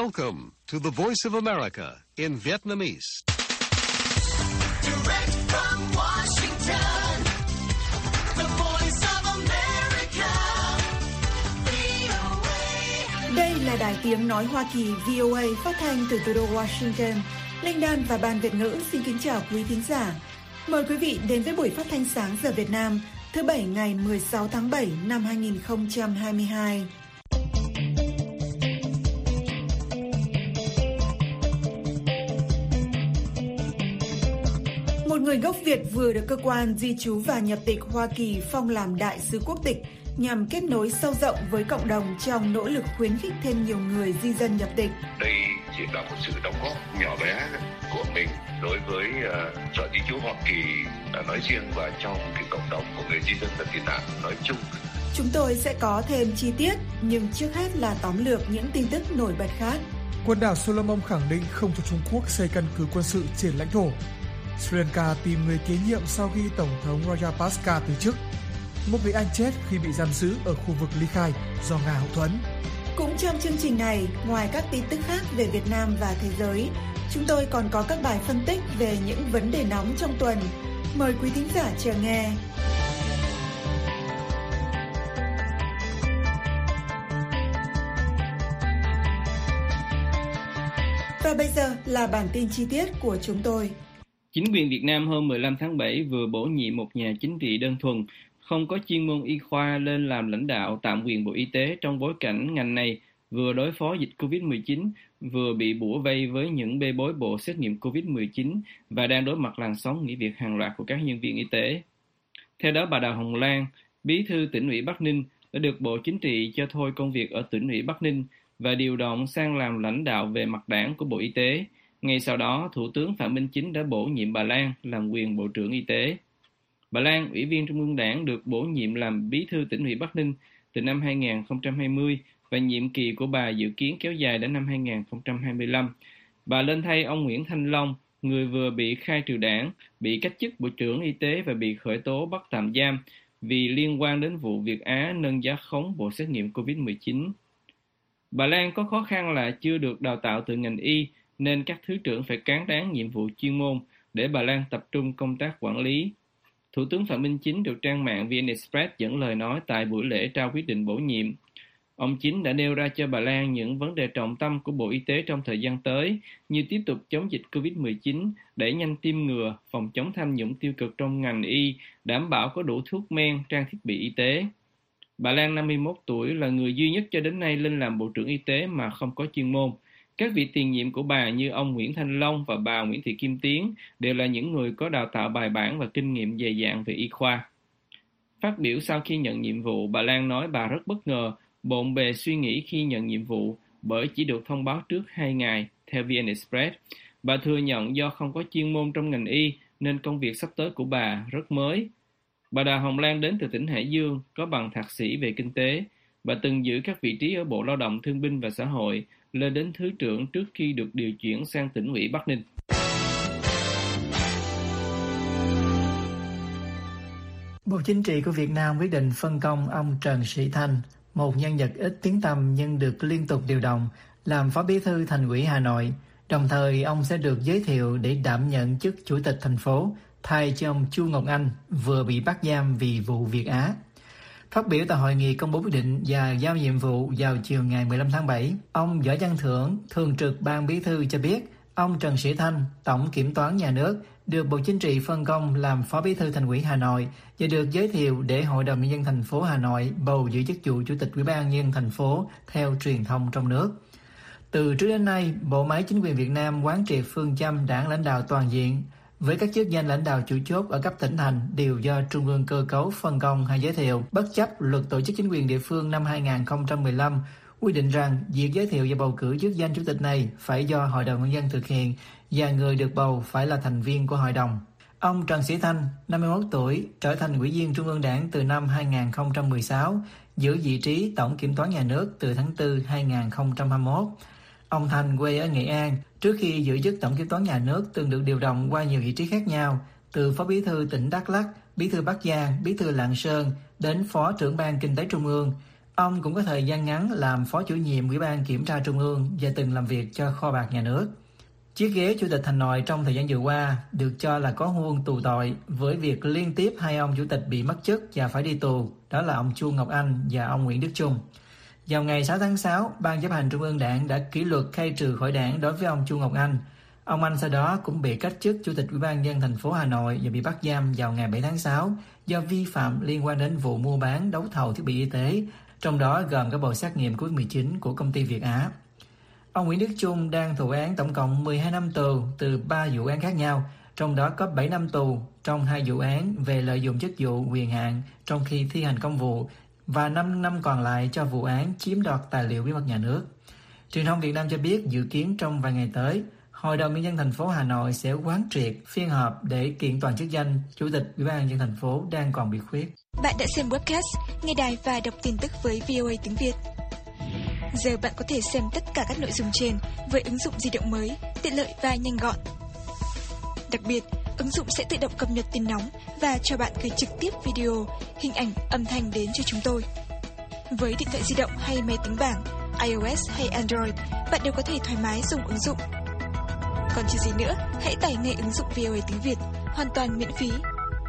Welcome to the Voice of America in Vietnamese. Direct from Washington, the Voice of America, VOA. Đây là đài tiếng nói Hoa Kỳ VOA phát thanh từ thủ đô Washington. Linh Đan và Ban Việt ngữ xin kính chào quý thính giả. Mời quý vị đến với buổi phát thanh sáng giờ Việt Nam thứ Bảy ngày 16 tháng 7 năm 2022. Một người gốc Việt vừa được cơ quan di trú và nhập tịch Hoa Kỳ phong làm đại sứ quốc tịch nhằm kết nối sâu rộng với cộng đồng trong nỗ lực khuyến khích thêm nhiều người di dân nhập tịch. Đây chỉ là một sự đóng góp nhỏ bé của mình đối với sở di trú Hoa Kỳ nói riêng và trong cái cộng đồng của người di dân và tị nạn nói chung. Chúng tôi sẽ có thêm chi tiết, nhưng trước hết là tóm lược những tin tức nổi bật khác. Quần đảo Solomon khẳng định không cho Trung Quốc xây căn cứ quân sự trên lãnh thổ. Sri Lanka tìm người kế nhiệm sau khi Tổng thống Rajapaksa từ chức. Một người Anh chết khi bị giam giữ ở khu vực ly khai do Nga hậu thuẫn. Cũng trong chương trình này, ngoài các tin tức khác về Việt Nam và thế giới, chúng tôi còn có các bài phân tích về những vấn đề nóng trong tuần. Mời quý thính giả chờ nghe. Và bây giờ là bản tin chi tiết của chúng tôi. Chính quyền Việt Nam hôm 15 tháng 7 vừa bổ nhiệm một nhà chính trị đơn thuần, không có chuyên môn y khoa lên làm lãnh đạo tạm quyền Bộ Y tế trong bối cảnh ngành này vừa đối phó dịch Covid-19, vừa bị bủa vây với những bê bối bộ xét nghiệm Covid-19 và đang đối mặt làn sóng nghỉ việc hàng loạt của các nhân viên y tế. Theo đó, bà Đào Hồng Lan, bí thư tỉnh ủy Bắc Ninh, đã được Bộ Chính trị cho thôi công việc ở tỉnh ủy Bắc Ninh và điều động sang làm lãnh đạo về mặt đảng của Bộ Y tế. Ngay sau đó, Thủ tướng Phạm Minh Chính đã bổ nhiệm bà Lan làm quyền Bộ trưởng Y tế. Bà Lan, Ủy viên Trung ương Đảng, được bổ nhiệm làm bí thư tỉnh ủy Bắc Ninh từ năm 2020 và nhiệm kỳ của bà dự kiến kéo dài đến năm 2025. Bà lên thay ông Nguyễn Thanh Long, người vừa bị khai trừ đảng, bị cách chức Bộ trưởng Y tế và bị khởi tố bắt tạm giam vì liên quan đến vụ Việt Á nâng giá khống bộ xét nghiệm COVID-19. Bà Lan có khó khăn là chưa được đào tạo từ ngành y, nên các thứ trưởng phải cán đáng nhiệm vụ chuyên môn để bà Lan tập trung công tác quản lý. Thủ tướng Phạm Minh Chính được trang mạng VN Express dẫn lời nói tại buổi lễ trao quyết định bổ nhiệm. Ông Chính đã nêu ra cho bà Lan những vấn đề trọng tâm của Bộ Y tế trong thời gian tới, như tiếp tục chống dịch Covid-19, đẩy nhanh tiêm ngừa, phòng chống tham nhũng tiêu cực trong ngành y, đảm bảo có đủ thuốc men, trang thiết bị y tế. Bà Lan 51 tuổi là người duy nhất cho đến nay lên làm Bộ trưởng Y tế mà không có chuyên môn. Các vị tiền nhiệm của bà như ông Nguyễn Thanh Long và bà Nguyễn Thị Kim Tiến đều là những người có đào tạo bài bản và kinh nghiệm dày dạn về y khoa. Phát biểu sau khi nhận nhiệm vụ, bà Lan nói bà rất bất ngờ, bộn bề suy nghĩ khi nhận nhiệm vụ bởi chỉ được thông báo trước 2 ngày, theo VN Express. Bà thừa nhận do không có chuyên môn trong ngành y nên công việc sắp tới của bà rất mới. Bà Đào Hồng Lan đến từ tỉnh Hải Dương, có bằng thạc sĩ về kinh tế. Bà từng giữ các vị trí ở Bộ Lao động Thương binh và Xã hội, lên đến Thứ trưởng trước khi được điều chuyển sang tỉnh ủy Bắc Ninh. Bộ Chính trị của Việt Nam quyết định phân công ông Trần Sĩ Thanh, một nhân vật ít tiếng tăm nhưng được liên tục điều động, làm Phó Bí thư Thành ủy Hà Nội. Đồng thời, ông sẽ được giới thiệu để đảm nhận chức Chủ tịch thành phố, thay cho ông Chu Ngọc Anh vừa bị bắt giam vì vụ Việt Á. Phát biểu tại hội nghị công bố quyết định và giao nhiệm vụ vào chiều ngày 15 tháng 7, ông Võ Văn Thưởng, Thường trực Ban Bí thư cho biết, ông Trần Sĩ Thanh, Tổng Kiểm toán Nhà nước, được Bộ Chính trị phân công làm Phó Bí thư Thành ủy Hà Nội và được giới thiệu để Hội đồng Nhân dân thành phố Hà Nội bầu giữ chức vụ Chủ tịch Ủy ban Nhân dân thành phố theo truyền thông trong nước. Từ trước đến nay, bộ máy chính quyền Việt Nam quán triệt phương châm đảng lãnh đạo toàn diện, với các chức danh lãnh đạo chủ chốt ở cấp tỉnh thành đều do Trung ương cơ cấu phân công hay giới thiệu, bất chấp Luật Tổ chức Chính quyền địa phương năm 2015 quy định rằng việc giới thiệu và bầu cử chức danh chủ tịch này phải do Hội đồng Nhân dân thực hiện và người được bầu phải là thành viên của hội đồng. Ông Trần Sĩ Thanh, 51 tuổi, trở thành Ủy viên Trung ương Đảng từ năm 2016, giữ vị trí Tổng Kiểm toán Nhà nước từ tháng 4 2021. Ông Thanh quê ở Nghệ An, trước khi giữ chức Tổng Kiểm toán Nhà nước từng được điều động qua nhiều vị trí khác nhau, từ Phó Bí thư tỉnh Đắk Lắk, Bí thư Bắc Giang, Bí thư Lạng Sơn đến Phó trưởng Ban Kinh tế Trung ương. Ông cũng có thời gian ngắn làm Phó Chủ nhiệm Ủy ban Kiểm tra Trung ương và từng làm việc cho Kho bạc Nhà nước. Chiếc ghế Chủ tịch Thành Nội trong thời gian vừa qua được cho là có huân tù tội với việc liên tiếp hai ông chủ tịch bị mất chức và phải đi tù, đó là ông Chu Ngọc Anh và ông Nguyễn Đức Chung. Vào ngày 6 tháng 6, Ban Chấp hành Trung ương Đảng đã kỷ luật khai trừ khỏi đảng đối với ông Chu Ngọc Anh. Ông Anh sau đó cũng bị cách chức Chủ tịch Ủy ban nhân dân thành phố Hà Nội và bị bắt giam vào ngày 7 tháng 6 do vi phạm liên quan đến vụ mua bán đấu thầu thiết bị y tế, trong đó gồm các bộ xét nghiệm COVID-19 của công ty Việt Á. Ông Nguyễn Đức Chung đang thụ án tổng cộng 12 năm tù từ 3 vụ án khác nhau, trong đó có 7 năm tù trong 2 vụ án về lợi dụng chức vụ quyền hạn trong khi thi hành công vụ và 5 năm còn lại cho vụ án chiếm đoạt tài liệu bí mật nhà nước. Truyền thông Việt Nam cho biết dự kiến trong vài ngày tới, Hội đồng Nhân dân thành phố Hà Nội sẽ quán triệt phiên họp để kiện toàn chức danh Chủ tịch Ủy ban nhân dân thành phố đang còn bị khuyết. Bạn đã xem webcast, nghe đài và đọc tin tức với VOA tiếng Việt. Giờ bạn có thể xem tất cả các nội dung trên với ứng dụng di động mới, tiện lợi và nhanh gọn. Đặc biệt, ứng dụng sẽ tự động cập nhật tin nóng và cho bạn gửi trực tiếp video, hình ảnh, âm thanh đến cho chúng tôi. Với điện thoại di động hay máy tính bảng, iOS hay Android, bạn đều có thể thoải mái dùng ứng dụng. Còn chờ gì nữa, hãy tải ngay ứng dụng VOA tiếng Việt, hoàn toàn miễn phí.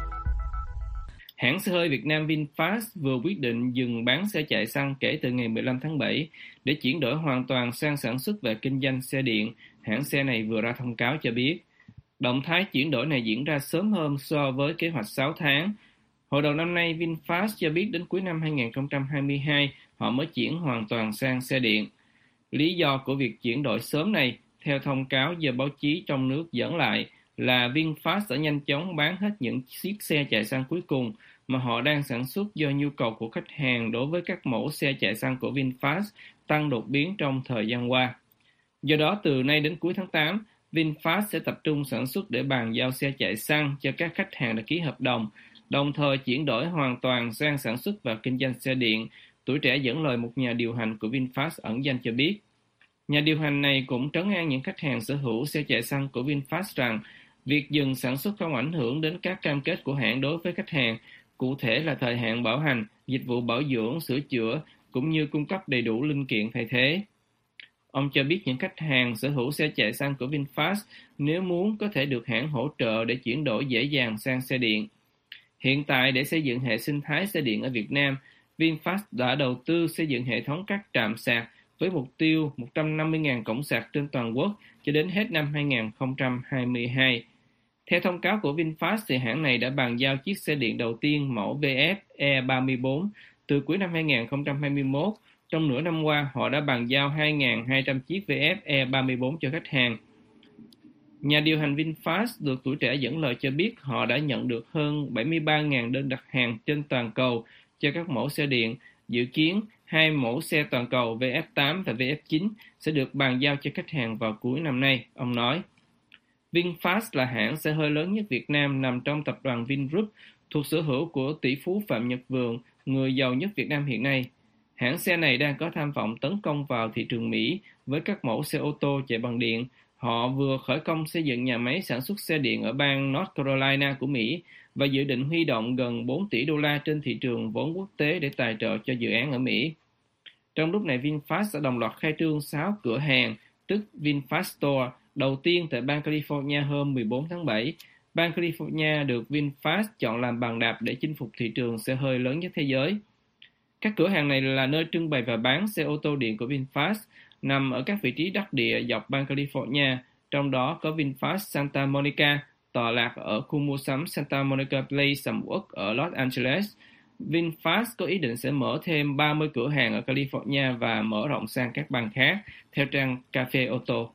Hãng xe hơi Việt Nam VinFast vừa quyết định dừng bán xe chạy xăng kể từ ngày 15 tháng 7 để chuyển đổi hoàn toàn sang sản xuất và kinh doanh xe điện. Hãng xe này vừa ra thông cáo cho biết. Động thái chuyển đổi này diễn ra sớm hơn so với kế hoạch 6 tháng. Hồi đầu năm nay, VinFast cho biết đến cuối năm 2022 họ mới chuyển hoàn toàn sang xe điện. Lý do của việc chuyển đổi sớm này, theo thông cáo do báo chí trong nước dẫn lại, là VinFast đã nhanh chóng bán hết những chiếc xe chạy xăng cuối cùng mà họ đang sản xuất do nhu cầu của khách hàng đối với các mẫu xe chạy xăng của VinFast tăng đột biến trong thời gian qua. Do đó, từ nay đến cuối tháng 8, VinFast sẽ tập trung sản xuất để bàn giao xe chạy xăng cho các khách hàng đã ký hợp đồng thời chuyển đổi hoàn toàn sang sản xuất và kinh doanh xe điện. Tuổi Trẻ dẫn lời một nhà điều hành của VinFast ẩn danh cho biết. Nhà điều hành này cũng trấn an những khách hàng sở hữu xe chạy xăng của VinFast rằng việc dừng sản xuất không ảnh hưởng đến các cam kết của hãng đối với khách hàng, cụ thể là thời hạn bảo hành, dịch vụ bảo dưỡng, sửa chữa, cũng như cung cấp đầy đủ linh kiện thay thế. Ông cho biết những khách hàng sở hữu xe chạy xăng của VinFast nếu muốn có thể được hãng hỗ trợ để chuyển đổi dễ dàng sang xe điện. Hiện tại, để xây dựng hệ sinh thái xe điện ở Việt Nam, VinFast đã đầu tư xây dựng hệ thống các trạm sạc với mục tiêu 150.000 cổng sạc trên toàn quốc cho đến hết năm 2022. Theo thông cáo của VinFast, thì hãng này đã bàn giao chiếc xe điện đầu tiên mẫu VF E34 từ cuối năm 2021. Trong nửa năm qua, họ đã bàn giao 2.200 chiếc VF E34 cho khách hàng. Nhà điều hành VinFast được Tuổi Trẻ dẫn lời cho biết họ đã nhận được hơn 73.000 đơn đặt hàng trên toàn cầu cho các mẫu xe điện. Dự kiến, 2 mẫu xe toàn cầu VF8 và VF9 sẽ được bàn giao cho khách hàng vào cuối năm nay, ông nói. VinFast là hãng xe hơi lớn nhất Việt Nam nằm trong tập đoàn Vingroup, thuộc sở hữu của tỷ phú Phạm Nhật Vượng, người giàu nhất Việt Nam hiện nay. Hãng xe này đang có tham vọng tấn công vào thị trường Mỹ với các mẫu xe ô tô chạy bằng điện. Họ vừa khởi công xây dựng nhà máy sản xuất xe điện ở bang North Carolina của Mỹ và dự định huy động gần 4 tỷ đô la trên thị trường vốn quốc tế để tài trợ cho dự án ở Mỹ. Trong lúc này, VinFast đã đồng loạt khai trương 6 cửa hàng, tức VinFast Store, đầu tiên tại bang California hôm 14 tháng 7. Bang California được VinFast chọn làm bàn đạp để chinh phục thị trường xe hơi lớn nhất thế giới. Các cửa hàng này là nơi trưng bày và bán xe ô tô điện của VinFast, nằm ở các vị trí đắc địa dọc bang California, trong đó có VinFast Santa Monica, tọa lạc ở khu mua sắm Santa Monica Place sầm uất ở Los Angeles. VinFast có ý định sẽ mở thêm 30 cửa hàng ở California và mở rộng sang các bang khác, theo trang Cafe Auto.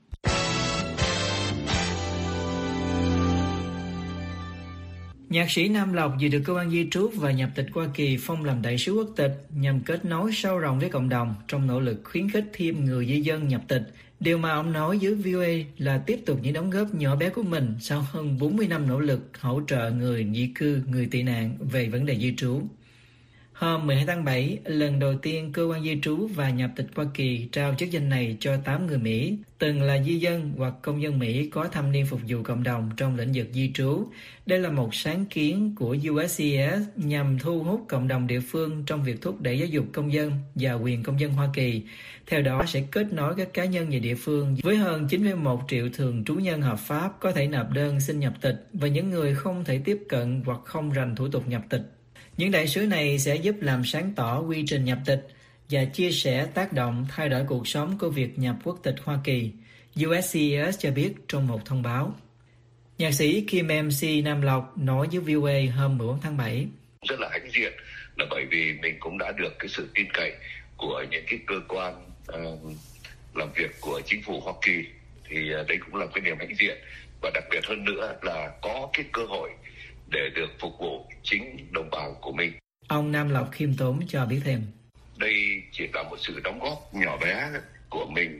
Nhạc sĩ Nam Lộc vừa được cơ quan di trú và nhập tịch Hoa Kỳ phong làm đại sứ quốc tịch nhằm kết nối sâu rộng với cộng đồng trong nỗ lực khuyến khích thêm người di dân nhập tịch. Điều mà ông nói với VOA là tiếp tục những đóng góp nhỏ bé của mình sau hơn 40 năm nỗ lực hỗ trợ người di cư, người tị nạn về vấn đề di trú. Hôm 12 tháng 7, lần đầu tiên Cơ quan Di trú và Nhập tịch Hoa Kỳ trao chức danh này cho 8 người Mỹ, từng là di dân hoặc công dân Mỹ có thâm niên phục vụ cộng đồng trong lĩnh vực di trú. Đây là một sáng kiến của USCIS nhằm thu hút cộng đồng địa phương trong việc thúc đẩy giáo dục công dân và quyền công dân Hoa Kỳ. Theo đó, sẽ kết nối các cá nhân về địa phương với hơn 9,1 triệu thường trú nhân hợp pháp có thể nộp đơn xin nhập tịch và những người không thể tiếp cận hoặc không rành thủ tục nhập tịch. Những đại sứ này sẽ giúp làm sáng tỏ quy trình nhập tịch và chia sẻ tác động thay đổi cuộc sống của việc nhập quốc tịch Hoa Kỳ, USCIS cho biết trong một thông báo. Nhạc sĩ Kim MC Nam Lộc nói với VOA hôm 14 tháng 7. Rất là hãnh diện là bởi vì mình cũng đã được cái sự tin cậy của những cái cơ quan làm việc của chính phủ Hoa Kỳ, thì đây cũng là cái niềm hãnh diện, và đặc biệt hơn nữa là có cái cơ hội để được phục vụ chính đồng bào của mình. Ông Nam Lộc khiêm tốn cho biết thêm. Đây chỉ là một sự đóng góp nhỏ bé của mình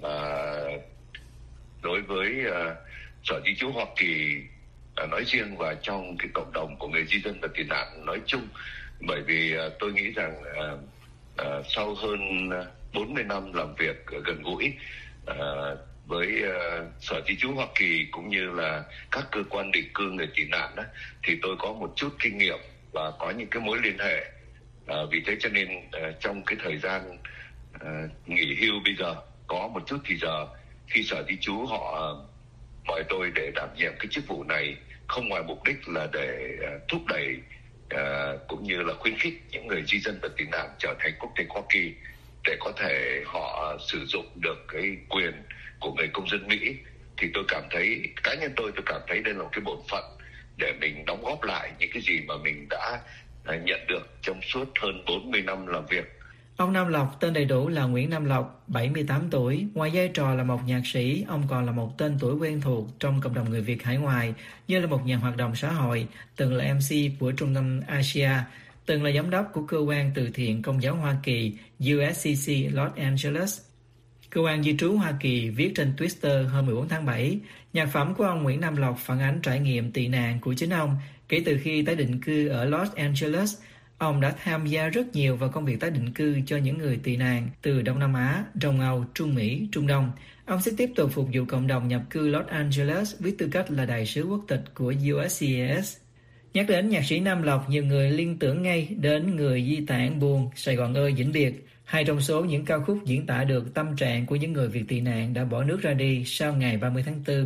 đối với Sở Di trú Hoa Kỳ nói riêng và trong cái cộng đồng của người di dân và tị nạn nói chung. Bởi vì tôi nghĩ rằng sau hơn 40 năm làm việc gần gũi với Sở Di trú Hoa Kỳ cũng như là các cơ quan định cư người tị nạn đó, thì tôi có một chút kinh nghiệm và có những cái mối liên hệ. Vì thế cho nên trong cái thời gian nghỉ hưu bây giờ có một chút thì giờ khi Sở Di trú họ mời tôi để đảm nhiệm cái chức vụ này, không ngoài mục đích là để thúc đẩy cũng như là khuyến khích những người di dân và tị nạn trở thành quốc tịch Hoa Kỳ để có thể họ sử dụng được cái quyền của người công dân Mỹ, thì tôi cảm thấy, cá nhân tôi cảm thấy đây là một cái bổn phận để mình đóng góp lại những cái gì mà mình đã nhận được trong suốt hơn 40 năm làm việc. Ông Nam Lộc tên đầy đủ là Nguyễn Nam Lộc, 78 tuổi. Ngoài vai trò là một nhạc sĩ, ông còn là một tên tuổi quen thuộc trong cộng đồng người Việt hải ngoại, như là một nhà hoạt động xã hội, từng là MC của Trung tâm Asia, từng là giám đốc của cơ quan từ thiện Công giáo Hoa Kỳ USCC Los Angeles. Cơ quan Di trú Hoa Kỳ viết trên Twitter hôm 14 tháng 7, nhạc phẩm của ông Nguyễn Nam Lộc phản ánh trải nghiệm tị nạn của chính ông kể từ khi tái định cư ở Los Angeles. Ông đã tham gia rất nhiều vào công việc tái định cư cho những người tị nạn từ Đông Nam Á, Đông Âu, Trung Mỹ, Trung Đông. Ông sẽ tiếp tục phục vụ cộng đồng nhập cư Los Angeles với tư cách là đại sứ quốc tịch của USCIS. Nhắc đến nhạc sĩ Nam Lộc, nhiều người liên tưởng ngay đến Người di tản buồn, Sài Gòn ơi vĩnh biệt, hai trong số những ca khúc diễn tả được tâm trạng của những người Việt tị nạn đã bỏ nước ra đi sau ngày 30 tháng 4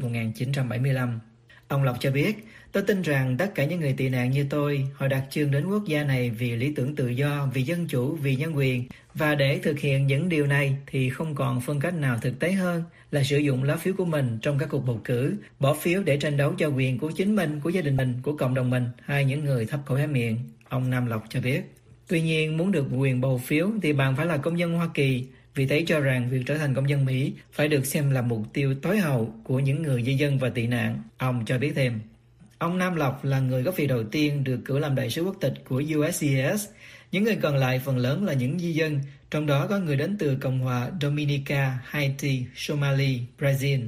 1975. Ông Lộc cho biết, tôi tin rằng tất cả những người tị nạn như tôi, họ đặt chân đến quốc gia này vì lý tưởng tự do, vì dân chủ, vì nhân quyền. Và để thực hiện những điều này thì không còn phương cách nào thực tế hơn là sử dụng lá phiếu của mình trong các cuộc bầu cử, bỏ phiếu để tranh đấu cho quyền của chính mình, của gia đình mình, của cộng đồng mình, hay những người thấp cổ hé miệng, ông Nam Lộc cho biết. Tuy nhiên, muốn được quyền bầu phiếu thì bạn phải là công dân Hoa Kỳ, vì thế cho rằng việc trở thành công dân Mỹ phải được xem là mục tiêu tối hậu của những người di dân và tị nạn, ông cho biết thêm. Ông Nam Lộc là người gốc Việt đầu tiên được cử làm đại sứ quốc tịch của USCIS. Những người còn lại phần lớn là những di dân, trong đó có người đến từ Cộng hòa Dominica, Haiti, Somalia, Brazil.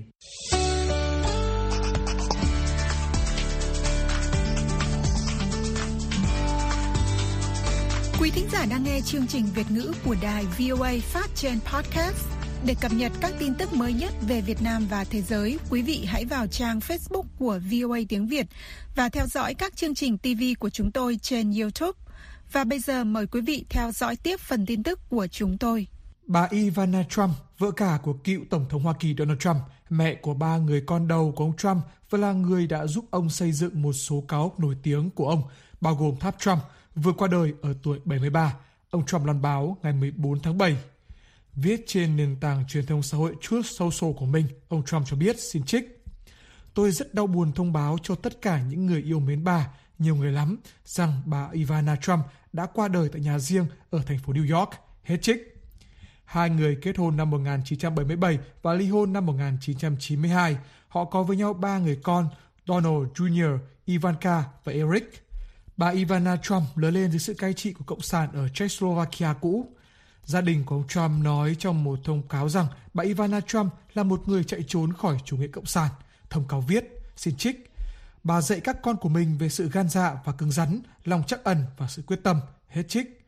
Quý thính giả đang nghe chương trình Việt ngữ của đài VOA phát trên podcast. Để cập nhật các tin tức mới nhất về Việt Nam và thế giới, quý vị hãy vào trang Facebook của VOA tiếng Việt và theo dõi các chương trình TV của chúng tôi trên YouTube. Và bây giờ mời quý vị theo dõi tiếp phần tin tức của chúng tôi. Bà Ivana Trump, vợ cả của cựu Tổng thống Hoa Kỳ Donald Trump, mẹ của 3 người con đầu của ông Trump và là người đã giúp ông xây dựng một số cao ốc nổi tiếng của ông, bao gồm tháp Trump, vừa qua đời ở tuổi 73, ông Trump loan báo ngày 14 tháng 7. Viết trên nền tảng truyền thông xã hội Truth Social của mình, ông Trump cho biết, xin trích: "Tôi rất đau buồn thông báo cho tất cả những người yêu mến bà, nhiều người lắm, rằng bà Ivana Trump đã qua đời tại nhà riêng ở thành phố New York", hết trích. Hai người kết hôn năm 1977 và ly hôn năm 1992. Họ có với nhau 3 người con, Donald Jr., Ivanka và Eric. Bà Ivana Trump lớn lên dưới sự cai trị của Cộng sản ở Czechoslovakia cũ. Gia đình của ông Trump nói trong một thông cáo rằng bà Ivana Trump là một người chạy trốn khỏi chủ nghĩa cộng sản. Thông cáo viết, xin trích: "Bà dạy các con của mình về sự gan dạ và cứng rắn, lòng trắc ẩn và sự quyết tâm", hết trích.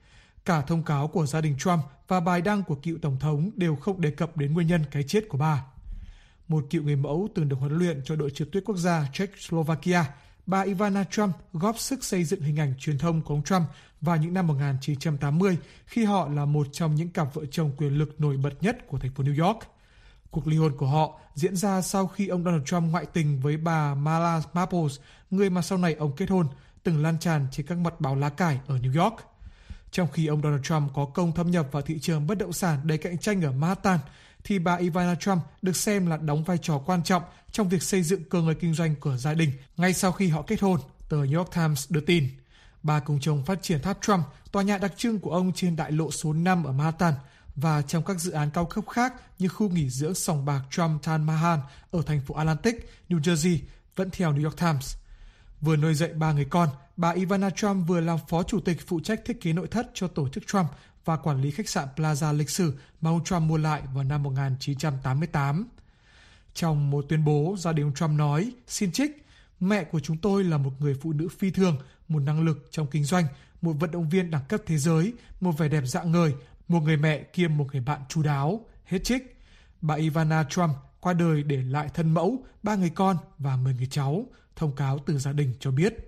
Cả thông cáo của gia đình Trump và bài đăng của cựu Tổng thống đều không đề cập đến nguyên nhân cái chết của bà. Một cựu người mẫu từng được huấn luyện cho đội trượt tuyết quốc gia Czechoslovakia, bà Ivana Trump góp sức xây dựng hình ảnh truyền thông của ông Trump vào những năm 1980 khi họ là một trong những cặp vợ chồng quyền lực nổi bật nhất của thành phố New York. Cuộc ly hôn của họ diễn ra sau khi ông Donald Trump ngoại tình với bà Marla Maples, người mà sau này ông kết hôn, từng lan tràn trên các mặt báo lá cải ở New York. Trong khi ông Donald Trump có công thâm nhập vào thị trường bất động sản đầy cạnh tranh ở Manhattan, thì bà Ivana Trump được xem là đóng vai trò quan trọng trong việc xây dựng cơ ngơi kinh doanh của gia đình ngay sau khi họ kết hôn, tờ New York Times đưa tin. Bà cùng chồng phát triển tháp Trump, tòa nhà đặc trưng của ông trên đại lộ số 5 ở Manhattan, và trong các dự án cao cấp khác như khu nghỉ dưỡng sòng bạc Trump Taj Mahal ở thành phố Atlantic, New Jersey, vẫn theo New York Times. Vừa nuôi dạy 3 người con, bà Ivana Trump vừa làm phó chủ tịch phụ trách thiết kế nội thất cho tổ chức Trump và quản lý khách sạn Plaza lịch sử mà ông Trump mua lại vào năm 1988. Trong một tuyên bố, gia đình ông Trump nói, xin trích, mẹ của chúng tôi là một người phụ nữ phi thường, một năng lực trong kinh doanh, một vận động viên đẳng cấp thế giới, một vẻ đẹp rạng ngời, một người mẹ kiêm một người bạn chu đáo, hết trích. Bà Ivana Trump qua đời để lại thân mẫu, 3 người con và 10 người cháu, thông cáo từ gia đình cho biết.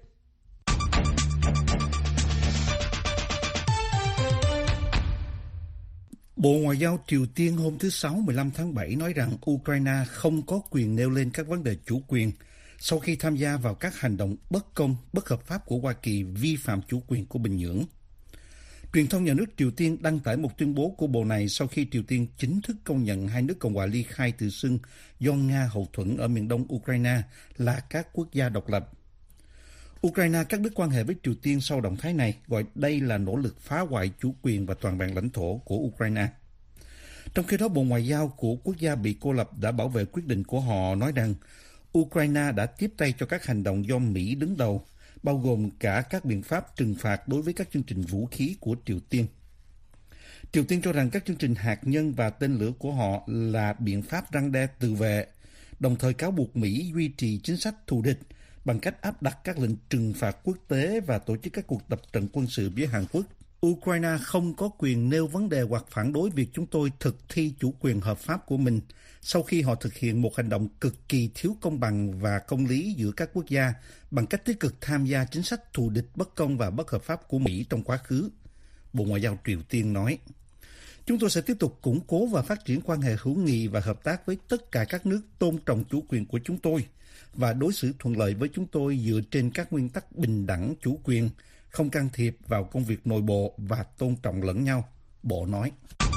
Bộ Ngoại giao Triều Tiên hôm thứ Sáu 15 tháng 7 nói rằng Ukraine không có quyền nêu lên các vấn đề chủ quyền sau khi tham gia vào các hành động bất công, bất hợp pháp của Hoa Kỳ vi phạm chủ quyền của Bình Nhưỡng. Truyền thông nhà nước Triều Tiên đăng tải một tuyên bố của bộ này sau khi Triều Tiên chính thức công nhận hai nước Cộng hòa ly khai tự xưng do Nga hậu thuẫn ở miền đông Ukraine là các quốc gia độc lập. Ukraine cắt đứt quan hệ với Triều Tiên sau động thái này, gọi đây là nỗ lực phá hoại chủ quyền và toàn vẹn lãnh thổ của Ukraine. Trong khi đó, Bộ Ngoại giao của quốc gia bị cô lập đã bảo vệ quyết định của họ, nói rằng Ukraine đã tiếp tay cho các hành động do Mỹ đứng đầu, bao gồm cả các biện pháp trừng phạt đối với các chương trình vũ khí của Triều Tiên. Triều Tiên cho rằng các chương trình hạt nhân và tên lửa của họ là biện pháp răn đe tự vệ, đồng thời cáo buộc Mỹ duy trì chính sách thù địch bằng cách áp đặt các lệnh trừng phạt quốc tế và tổ chức các cuộc tập trận quân sự với Hàn Quốc. Ukraine không có quyền nêu vấn đề hoặc phản đối việc chúng tôi thực thi chủ quyền hợp pháp của mình sau khi họ thực hiện một hành động cực kỳ thiếu công bằng và công lý giữa các quốc gia bằng cách tích cực tham gia chính sách thù địch bất công và bất hợp pháp của Mỹ trong quá khứ. Bộ Ngoại giao Triều Tiên nói, chúng tôi sẽ tiếp tục củng cố và phát triển quan hệ hữu nghị và hợp tác với tất cả các nước tôn trọng chủ quyền của chúng tôi và đối xử thuận lợi với chúng tôi dựa trên các nguyên tắc bình đẳng chủ quyền, không can thiệp vào công việc nội bộ và tôn trọng lẫn nhau, Bộ nói.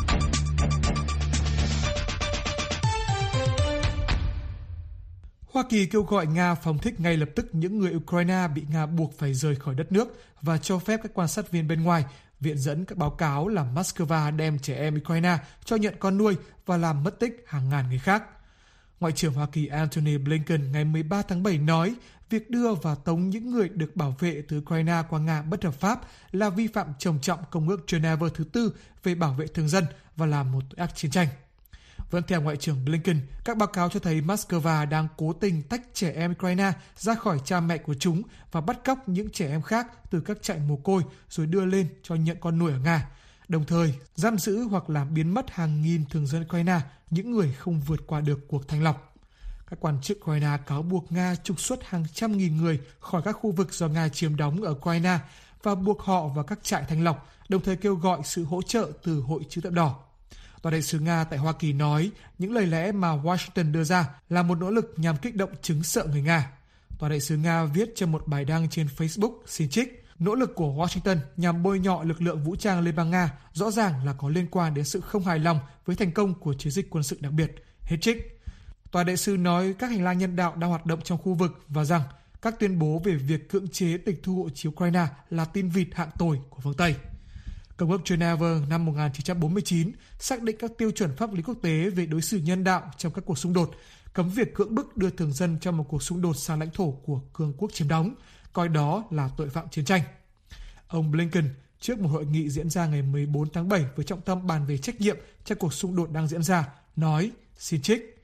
Hoa Kỳ kêu gọi Nga phóng thích ngay lập tức những người Ukraine bị Nga buộc phải rời khỏi đất nước và cho phép các quan sát viên bên ngoài viện dẫn các báo cáo là Moscow đem trẻ em Ukraine cho nhận con nuôi và làm mất tích hàng ngàn người khác. Ngoại trưởng Hoa Kỳ Antony Blinken ngày 13 tháng 7 nói việc đưa và tống những người được bảo vệ từ Ukraine qua Nga bất hợp pháp là vi phạm trầm trọng Công ước Geneva thứ 4 về bảo vệ thường dân và là một tội ác chiến tranh. Vẫn theo Ngoại trưởng Blinken, các báo cáo cho thấy Moscow đang cố tình tách trẻ em Ukraine ra khỏi cha mẹ của chúng và bắt cóc những trẻ em khác từ các trại mồ côi rồi đưa lên cho nhận con nuôi ở Nga, đồng thời giam giữ hoặc làm biến mất hàng nghìn thường dân Ukraine, những người không vượt qua được cuộc thanh lọc. Các quan chức Ukraine cáo buộc Nga trục xuất hàng trăm nghìn người khỏi các khu vực do Nga chiếm đóng ở Ukraine và buộc họ vào các trại thanh lọc, đồng thời kêu gọi sự hỗ trợ từ Hội Chữ Thập Đỏ. Tòa đại sứ Nga tại Hoa Kỳ nói những lời lẽ mà Washington đưa ra là một nỗ lực nhằm kích động chứng sợ người Nga. Tòa đại sứ Nga viết trong một bài đăng trên Facebook xin trích, nỗ lực của Washington nhằm bôi nhọ lực lượng vũ trang Liên bang Nga rõ ràng là có liên quan đến sự không hài lòng với thành công của chiến dịch quân sự đặc biệt, hết trích. Tòa đại sứ nói các hành lang nhân đạo đang hoạt động trong khu vực và rằng các tuyên bố về việc cưỡng chế tịch thu hộ chiếu Ukraine là tin vịt hạng tồi của phương Tây. Công ước Geneva năm 1949 xác định các tiêu chuẩn pháp lý quốc tế về đối xử nhân đạo trong các cuộc xung đột, cấm việc cưỡng bức đưa thường dân trong một cuộc xung đột sang lãnh thổ của cường quốc chiếm đóng, coi đó là tội phạm chiến tranh. Ông Blinken, trước một hội nghị diễn ra ngày 14 tháng 7 với trọng tâm bàn về trách nhiệm trong cuộc xung đột đang diễn ra, nói, xin trích,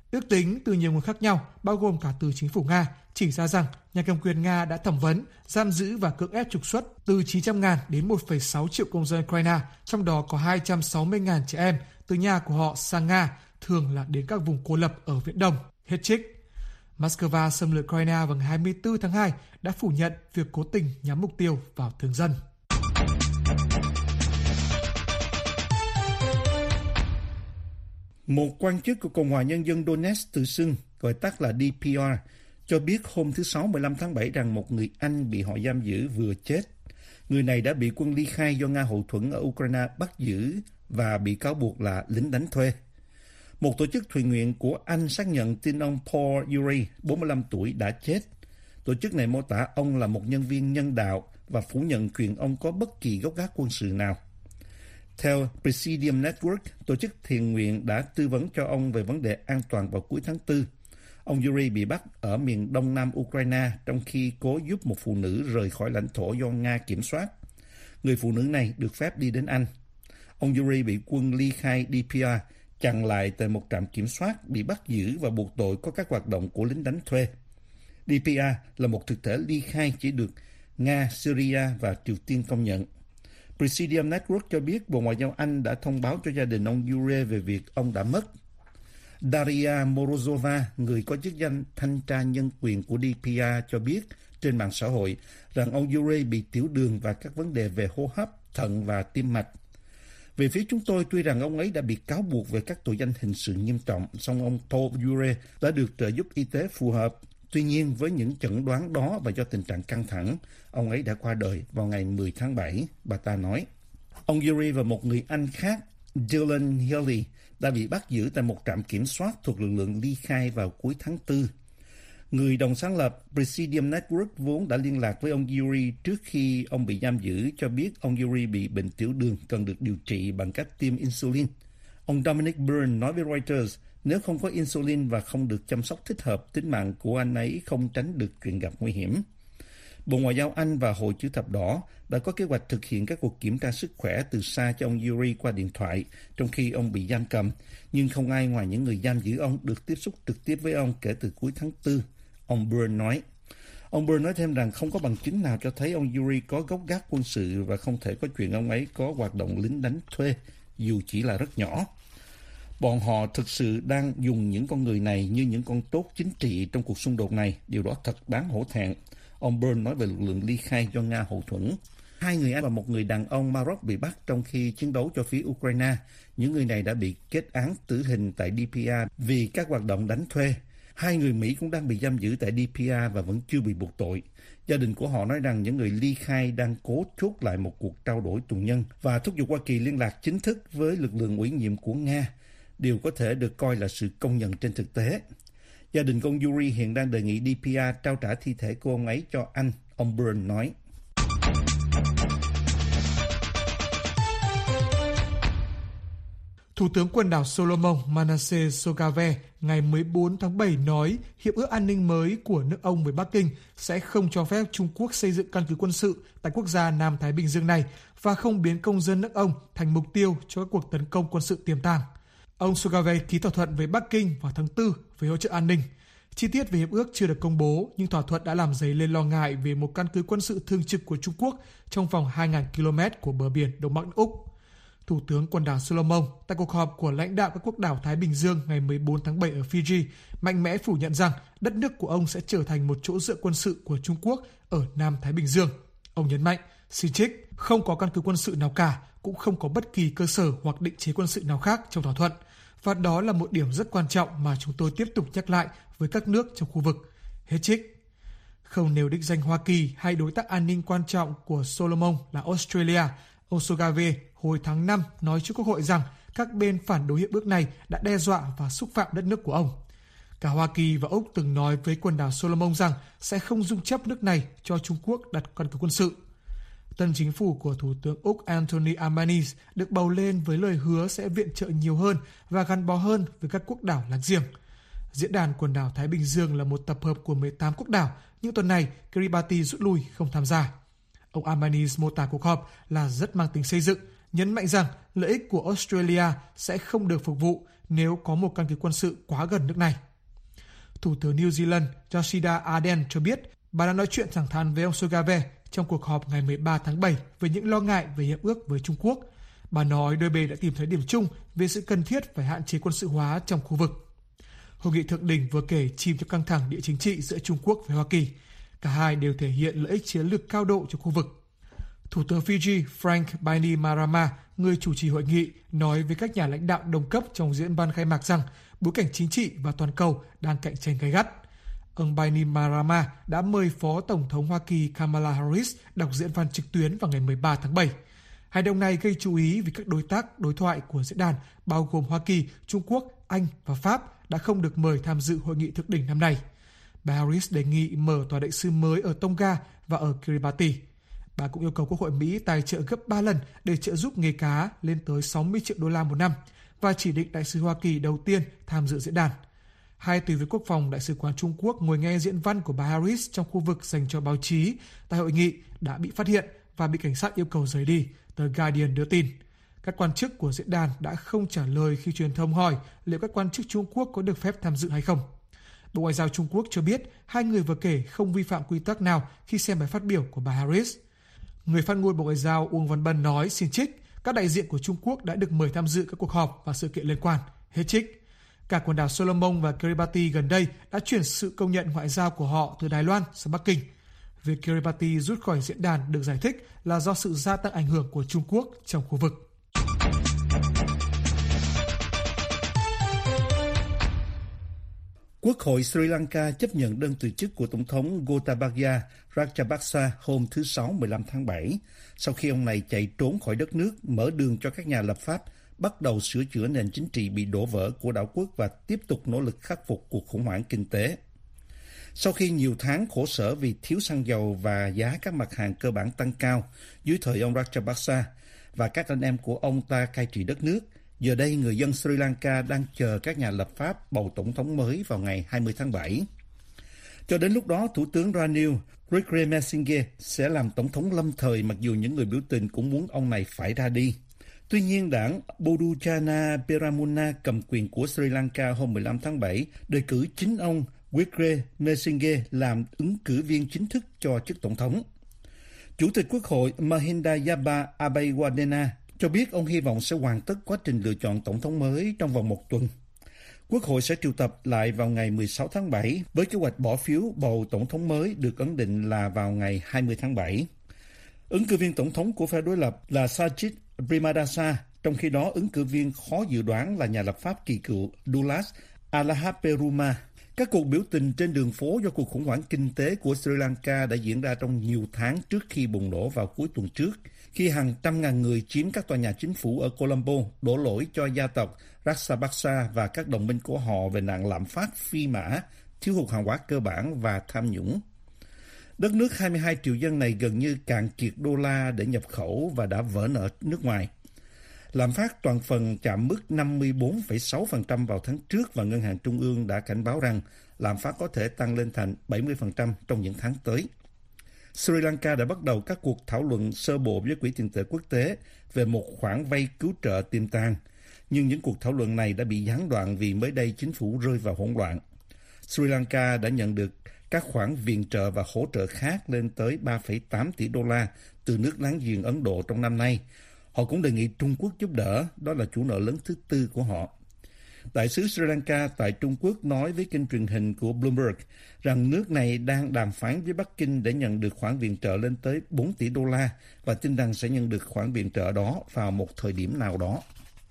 Ước tính từ nhiều nguồn khác nhau, bao gồm cả từ chính phủ Nga, chỉ ra rằng nhà cầm quyền Nga đã thẩm vấn, giam giữ và cưỡng ép trục xuất từ 900.000 đến 1,6 triệu công dân Ukraine, trong đó có 260.000 trẻ em từ nhà của họ sang Nga, thường là đến các vùng cô lập ở Viễn Đông, hết trích. Moscow xâm lược Ukraine vào ngày 24 tháng 2 đã phủ nhận việc cố tình nhắm mục tiêu vào thường dân. Một quan chức của Cộng hòa Nhân dân Donetsk tự xưng, gọi tắt là DPR, cho biết hôm thứ Sáu 15 tháng 7 rằng một người Anh bị họ giam giữ vừa chết. Người này đã bị quân ly khai do Nga hậu thuẫn ở Ukraine bắt giữ và bị cáo buộc là lính đánh thuê. Một tổ chức thiện nguyện của Anh xác nhận tin ông Paul Urey, 45 tuổi, đã chết. Tổ chức này mô tả ông là một nhân viên nhân đạo và phủ nhận chuyện ông có bất kỳ gốc gác quân sự nào. Theo Presidium Network, tổ chức thiện nguyện đã tư vấn cho ông về vấn đề an toàn vào cuối tháng 4. Ông Yuri bị bắt ở miền đông nam Ukraine trong khi cố giúp một phụ nữ rời khỏi lãnh thổ do Nga kiểm soát. Người phụ nữ này được phép đi đến Anh. Ông Yuri bị quân ly khai DPR chặn lại tại một trạm kiểm soát, bị bắt giữ và buộc tội có các hoạt động của lính đánh thuê. DPR là một thực thể ly khai chỉ được Nga, Syria và Triều Tiên công nhận. Presidium Network cho biết Bộ Ngoại giao Anh đã thông báo cho gia đình ông Yuri về việc ông đã mất. Daria Morozova, người có chức danh thanh tra nhân quyền của DPR, cho biết trên mạng xã hội rằng ông Yuri bị tiểu đường và các vấn đề về hô hấp, thận và tim mạch. Về phía chúng tôi, tuy rằng ông ấy đã bị cáo buộc về các tội danh hình sự nghiêm trọng, song ông Paul Yuri đã được trợ giúp y tế phù hợp. Tuy nhiên, với những chẩn đoán đó và do tình trạng căng thẳng, ông ấy đã qua đời vào ngày 10 tháng 7, bà ta nói. Ông Yuri và một người Anh khác, Dylan Healy, đã bị bắt giữ tại một trạm kiểm soát thuộc lực lượng ly khai vào cuối tháng 4. Người đồng sáng lập Presidium Network vốn đã liên lạc với ông Yuri trước khi ông bị giam giữ, cho biết ông Yuri bị bệnh tiểu đường cần được điều trị bằng cách tiêm insulin. Ông Dominic Byrne nói với Reuters, nếu không có insulin và không được chăm sóc thích hợp, tính mạng của anh ấy không tránh được chuyện gặp nguy hiểm. Bộ Ngoại giao Anh và Hội Chữ Thập Đỏ đã có kế hoạch thực hiện các cuộc kiểm tra sức khỏe từ xa cho ông Yuri qua điện thoại trong khi ông bị giam cầm, nhưng không ai ngoài những người giam giữ ông được tiếp xúc trực tiếp với ông kể từ cuối tháng 4, ông Byrne nói. Ông Byrne nói thêm rằng không có bằng chứng nào cho thấy ông Yuri có gốc gác quân sự và không thể có chuyện ông ấy có hoạt động lính đánh thuê, dù chỉ là rất nhỏ. Bọn họ thực sự đang dùng những con người này như những con tốt chính trị trong cuộc xung đột này. Điều đó thật đáng hổ thẹn. Ông Byrne nói về lực lượng ly khai do Nga hậu thuẫn. 2 người Anh và một người đàn ông Maroc bị bắt trong khi chiến đấu cho phía Ukraine. Những người này đã bị kết án tử hình tại DPR vì các hoạt động đánh thuê. 2 người Mỹ cũng đang bị giam giữ tại DPR và vẫn chưa bị buộc tội. Gia đình của họ nói rằng những người ly khai đang cố chốt lại một cuộc trao đổi tù nhân và thúc giục Hoa Kỳ liên lạc chính thức với lực lượng ủy nhiệm của Nga. Điều có thể được coi là sự công nhận trên thực tế. Gia đình con Yuri hiện đang đề nghị DPR trao trả thi thể của ông ấy cho Anh, ông Byrne nói. Thủ tướng quần đảo Solomon Manasseh Sogave ngày 14 tháng 7 nói hiệp ước an ninh mới của nước ông với Bắc Kinh sẽ không cho phép Trung Quốc xây dựng căn cứ quân sự tại quốc gia Nam Thái Bình Dương này và không biến công dân nước ông thành mục tiêu cho các cuộc tấn công quân sự tiềm tàng. Ông Sogave ký thỏa thuận với Bắc Kinh vào tháng 4 về hỗ trợ an ninh. Chi tiết về hiệp ước chưa được công bố, nhưng thỏa thuận đã làm dấy lên lo ngại về một căn cứ quân sự thường trực của Trung Quốc trong vòng 2.000 km của bờ biển Đông Bắc Úc. Thủ tướng quần đảo Solomon tại cuộc họp của lãnh đạo các quốc đảo Thái Bình Dương ngày 14 tháng 7 ở Fiji mạnh mẽ phủ nhận rằng đất nước của ông sẽ trở thành một chỗ dựa quân sự của Trung Quốc ở Nam Thái Bình Dương. Ông nhấn mạnh, xin trích, không có căn cứ quân sự nào cả, cũng không có bất kỳ cơ sở hoặc định chế quân sự nào khác trong thỏa thuận. Và đó là một điểm rất quan trọng mà chúng tôi tiếp tục nhắc lại với các nước trong khu vực. Hết trích. Không nêu đích danh Hoa Kỳ hay đối tác an ninh quan trọng của Solomon là Australia, ông Sogave hồi tháng 5 nói trước Quốc hội rằng các bên phản đối hiệp ước này đã đe dọa và xúc phạm đất nước của ông. Cả Hoa Kỳ và Úc từng nói với quần đảo Solomon rằng sẽ không dung chấp nước này cho Trung Quốc đặt căn cứ quân sự. Tân chính phủ của Thủ tướng Úc Anthony Albanese được bầu lên với lời hứa sẽ viện trợ nhiều hơn và gắn bó hơn với các quốc đảo láng giềng. Diễn đàn quần đảo Thái Bình Dương là một tập hợp của 18 quốc đảo, nhưng tuần này Kiribati rút lui không tham gia. Ông Albanese mô tả cuộc họp là rất mang tính xây dựng, nhấn mạnh rằng lợi ích của Australia sẽ không được phục vụ nếu có một căn cứ quân sự quá gần nước này. Thủ tướng New Zealand Jacinda Ardern cho biết bà đã nói chuyện thẳng thắn với ông Sugabe trong cuộc họp ngày 13 tháng 7 về những lo ngại về hiệp ước với Trung Quốc. Bà nói đôi bên đã tìm thấy điểm chung về sự cần thiết phải hạn chế quân sự hóa trong khu vực. Hội nghị thượng đỉnh vừa kể chìm trong căng thẳng địa chính trị giữa Trung Quốc và Hoa Kỳ. Cả hai đều thể hiện lợi ích chiến lược cao độ cho khu vực. Thủ tướng Fiji Frank Bainimarama, người chủ trì hội nghị, nói với các nhà lãnh đạo đồng cấp trong diễn văn khai mạc rằng bối cảnh chính trị và toàn cầu đang cạnh tranh gay gắt. Ông Bainimarama đã mời Phó Tổng thống Hoa Kỳ Kamala Harris đọc diễn văn trực tuyến vào ngày 13 tháng 7. Hành động này gây chú ý vì các đối tác đối thoại của diễn đàn, bao gồm Hoa Kỳ, Trung Quốc, Anh và Pháp, đã không được mời tham dự hội nghị thượng đỉnh năm nay. Bà Harris đề nghị mở tòa đại sứ mới ở Tonga và ở Kiribati. Bà cũng yêu cầu Quốc hội Mỹ tài trợ gấp 3 lần để trợ giúp nghề cá lên tới 60 triệu đô la một năm và chỉ định đại sứ Hoa Kỳ đầu tiên tham dự diễn đàn. Hai tùy viên quốc phòng Đại sứ quán Trung Quốc ngồi nghe diễn văn của bà Harris trong khu vực dành cho báo chí tại hội nghị đã bị phát hiện và bị cảnh sát yêu cầu rời đi, tờ Guardian đưa tin. Các quan chức của diễn đàn đã không trả lời khi truyền thông hỏi liệu các quan chức Trung Quốc có được phép tham dự hay không. Bộ Ngoại giao Trung Quốc cho biết hai người vừa kể không vi phạm quy tắc nào khi xem bài phát biểu của bà Harris. Người phát ngôn Bộ Ngoại giao Uông Văn Bân nói xin trích, các đại diện của Trung Quốc đã được mời tham dự các cuộc họp và sự kiện liên quan. Hết trích. Cả quần đảo Solomon và Kiribati gần đây đã chuyển sự công nhận ngoại giao của họ từ Đài Loan sang Bắc Kinh. Việc Kiribati rút khỏi diễn đàn được giải thích là do sự gia tăng ảnh hưởng của Trung Quốc trong khu vực. Quốc hội Sri Lanka chấp nhận đơn từ chức của Tổng thống Gotabaya Rajapaksa hôm thứ Sáu 15 tháng 7, sau khi ông này chạy trốn khỏi đất nước, mở đường cho các nhà lập pháp bắt đầu sửa chữa nền chính trị bị đổ vỡ của đảo quốc và tiếp tục nỗ lực khắc phục cuộc khủng hoảng kinh tế. Sau khi nhiều tháng khổ sở vì thiếu xăng dầu và giá các mặt hàng cơ bản tăng cao dưới thời ông Rajapaksa và các anh em của ông ta cai trị đất nước, giờ đây người dân Sri Lanka đang chờ các nhà lập pháp bầu tổng thống mới vào ngày 20 tháng 7. Cho đến lúc đó, Thủ tướng Ranil Wickremesinghe sẽ làm tổng thống lâm thời mặc dù những người biểu tình cũng muốn ông này phải ra đi. Tuy nhiên, đảng Bodujana Peramuna cầm quyền của Sri Lanka hôm 15 tháng 7 đề cử chính ông Wickremesinghe làm ứng cử viên chính thức cho chức tổng thống. Chủ tịch Quốc hội Mahinda Yaba Abeyewardena cho biết ông hy vọng sẽ hoàn tất quá trình lựa chọn tổng thống mới trong vòng một tuần. Quốc hội sẽ triệu tập lại vào ngày 16 tháng 7 với kế hoạch bỏ phiếu bầu tổng thống mới được ấn định là vào ngày 20 tháng 7. Ứng cử viên tổng thống của phe đối lập là Sajid Premadasa, trong khi đó ứng cử viên khó dự đoán là nhà lập pháp kỳ cựu Dulas Alahaperuma. Các cuộc biểu tình trên đường phố do cuộc khủng hoảng kinh tế của Sri Lanka đã diễn ra trong nhiều tháng trước khi bùng nổ vào cuối tuần trước, khi hàng trăm ngàn người chiếm các tòa nhà chính phủ ở Colombo đổ lỗi cho gia tộc Rajapaksa và các đồng minh của họ về nạn lạm phát phi mã, thiếu hụt hàng hóa cơ bản và tham nhũng. Đất nước 22 triệu dân này gần như cạn kiệt đô la để nhập khẩu và đã vỡ nợ nước ngoài. Lạm phát toàn phần chạm mức 54,6% vào tháng trước và Ngân hàng Trung ương đã cảnh báo rằng lạm phát có thể tăng lên thành 70% trong những tháng tới. Sri Lanka đã bắt đầu các cuộc thảo luận sơ bộ với Quỹ tiền tệ quốc tế về một khoản vay cứu trợ tiềm tàng, nhưng những cuộc thảo luận này đã bị gián đoạn vì mới đây chính phủ rơi vào hỗn loạn. Sri Lanka đã nhận được các khoản viện trợ và hỗ trợ khác lên tới 3,8 tỷ đô la từ nước láng giềng Ấn Độ trong năm nay. Họ cũng đề nghị Trung Quốc giúp đỡ, đó là chủ nợ lớn thứ tư của họ. Đại sứ Sri Lanka tại Trung Quốc nói với kênh truyền hình của Bloomberg rằng nước này đang đàm phán với Bắc Kinh để nhận được khoản viện trợ lên tới 4 tỷ đô la và tin rằng sẽ nhận được khoản viện trợ đó vào một thời điểm nào đó.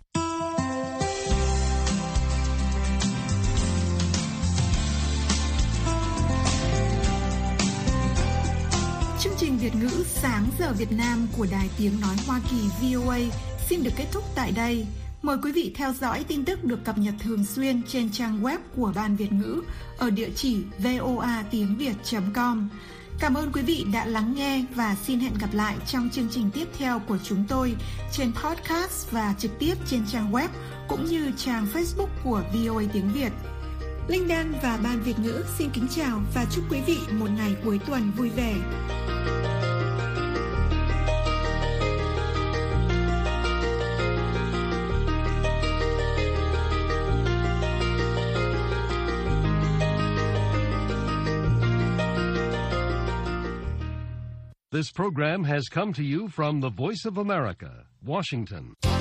Chương trình Việt ngữ Sáng giờ Việt Nam của Đài Tiếng Nói Hoa Kỳ VOA xin được kết thúc tại đây. Mời quý vị theo dõi tin tức được cập nhật thường xuyên trên trang web của Ban Việt ngữ ở địa chỉ voatiengviet.com. Cảm ơn quý vị đã lắng nghe và xin hẹn gặp lại trong chương trình tiếp theo của chúng tôi trên podcast và trực tiếp trên trang web cũng như trang Facebook của VOA Tiếng Việt. Linh Đan và Ban Việt ngữ xin kính chào và chúc quý vị một ngày cuối tuần vui vẻ. This program has come to you from the Voice of America, Washington.